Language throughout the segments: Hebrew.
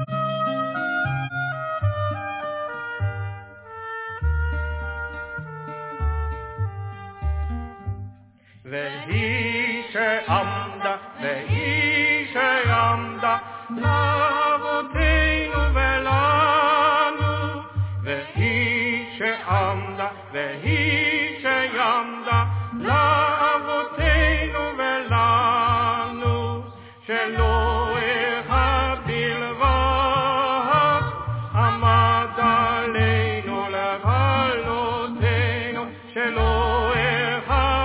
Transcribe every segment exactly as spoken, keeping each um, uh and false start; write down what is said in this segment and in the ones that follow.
והיא שעמדה, והיא שעמדה לאבותינו ולנו, והיא שעמדה, והיא שעמדה לאבותינו ולנו, שלא אחד בלבד עמד עלינו לכלותנו, שלא אחד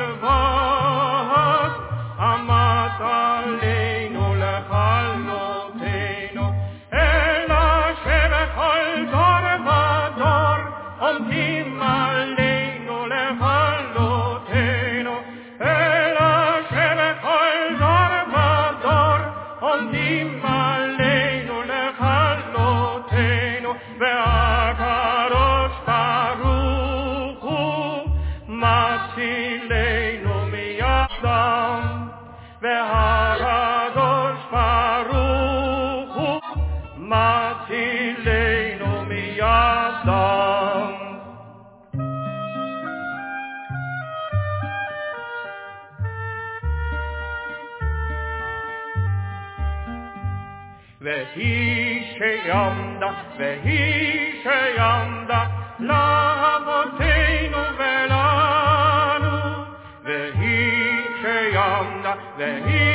בלבד עמד עלינו לכלותנו, אלא שבכל דור ודור עומדים עלינו לכלותנו, אלא שבכל דור ודור עומדים עלינו לכלותנו, והקדוש ברוך הוא מצילנו מידם, והקדוש ברוך הוא מצילנו מידם. והיא שעמדה, והיא שעמדה לאבותינו ולנו, והיא שעמדה, והיא